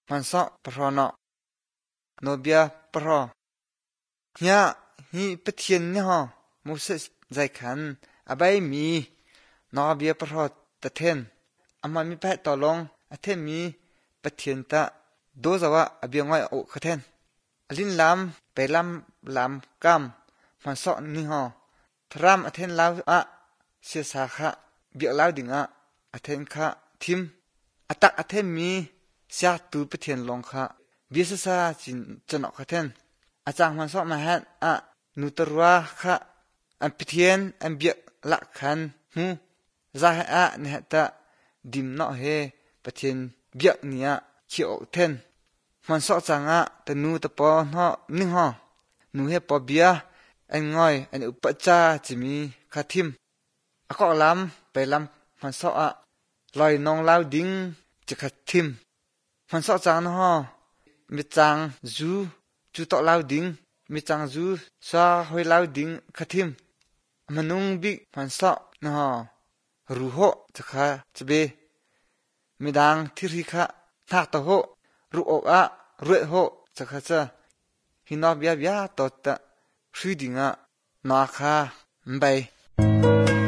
มันซอปรอนอโนเบียปรอเฮียฮีปะเทียนเนี่ยฮะมูเสสใจขันอบายมีนอเบียปรอตะเทนอามามีแพะต่อลงอเทนมีปะเทียนตะโดซาวะอเบียงไว้โอคะเทนอลินลำไปลำกัมมันซอนี่ฮะทรามอเทนลาวอะเสียสาขะเบียลาวดิงอะอเทนคะทิมอตักอเทนมีเสียตูปะเทียนลงคะเบียสซาจินจนอคะเทนอาจารย์มันซอมาฮันอะนุตรัวคะอันปะเทียนอันเบียละคันหูซาอะเนหตะดิมเนาะเฮปะเทียนเบียเนียเขียวเทนมันซอจังอะตะนูตะปอเนาะนิฮอนูเฮปอเบียอันง่อยอันอุปจาจิมีคาทิมอะก็ลำไปลำมันซออะลอยนองลาวดิงจะคาทิมมันซอจังเนาะมีจังจูตอลาวดิงมีจังจูซาหอยลาวดิงคาทิมมันนุงบิมันซอเนาะรูโหจะคาจะเบมีดังที่ริคะทักตะโหรูโออะรวยโหจะคาจะหินอเบียตอตะชื่อดิงะนาคาไป